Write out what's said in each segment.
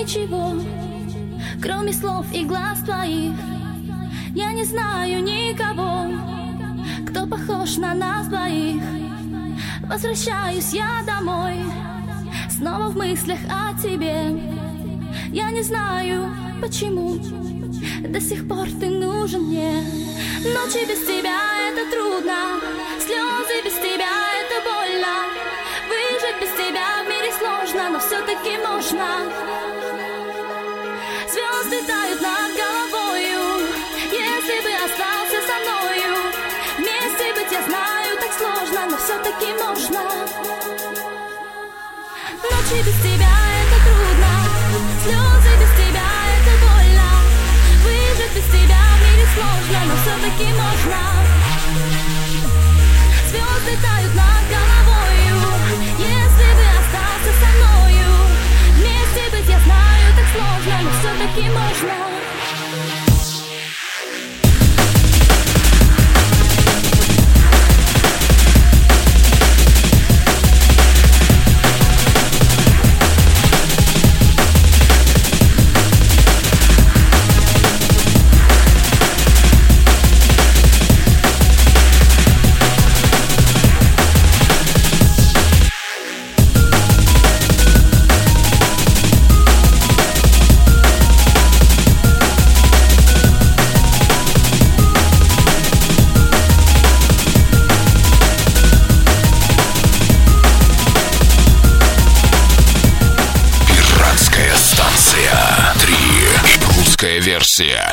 ничего, кроме слов и глаз твоих. Я не знаю никого, кто похож на нас двоих. Возвращаюсь я домой, снова в мыслях о тебе. Я не знаю, почему до сих пор ты нужен мне. Ночи без тебя это трудно, слезы без тебя это больно. Выжить без тебя в мире сложно, но все-таки можно. Звезды тают над головою, если бы остался со мною. Вместе быть, я знаю, так сложно, но все-таки можно. Ночи без тебя это трудно, слезы без тебя это больно. Выжить без тебя в мире сложно, но все-таки можно. Звезды тают над головою, если бы остался со мною. Вместе быть, я знаю, так сложно, но все-таки можно. Версия.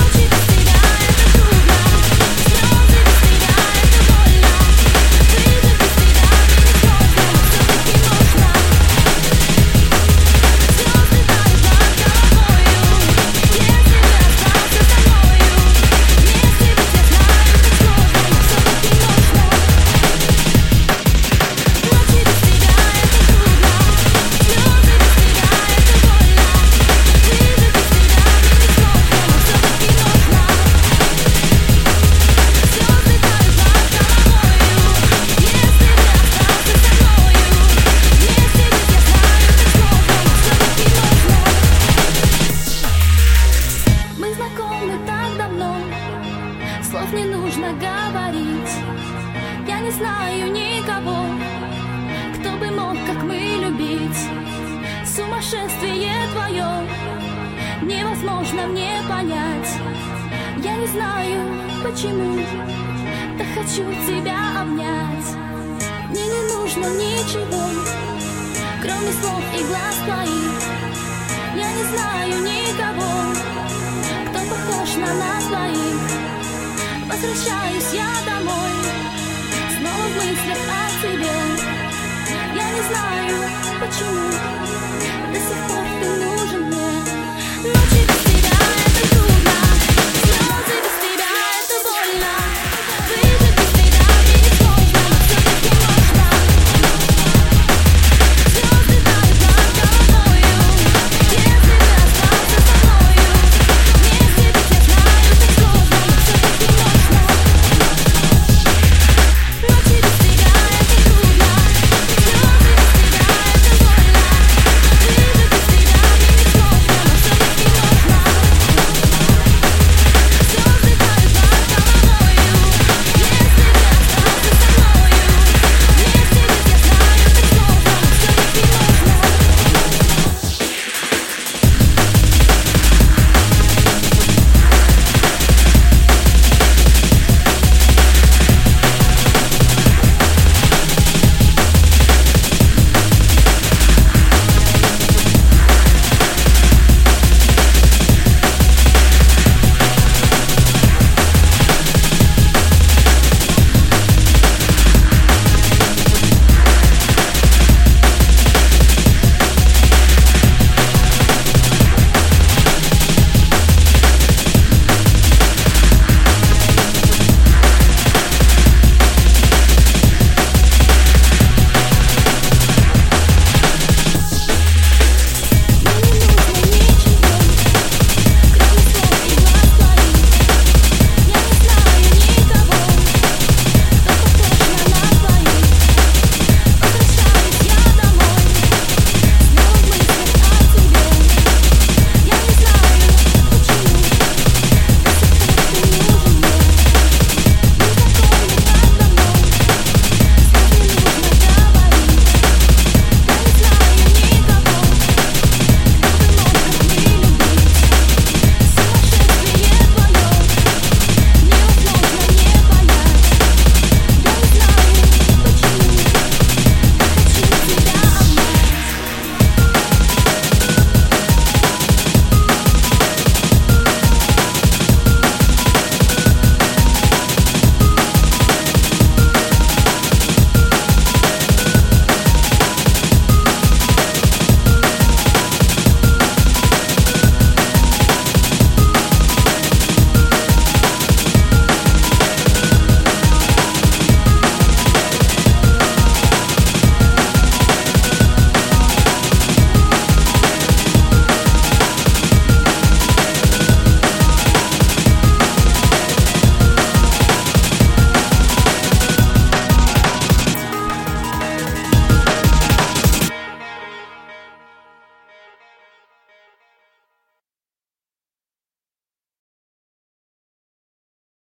Слов не нужно говорить. Я не знаю никого, кто бы мог, как мы, любить. Сумасшествие твое невозможно мне понять. Я не знаю, почему, так хочу тебя обнять. Мне не нужно ничего, кроме слов и глаз твоих. Я не знаю никого, кто похож на нас двоих. Возвращаюсь я домой, снова в мыслях о тебе. Я не знаю, почему до сих пор ты нужен.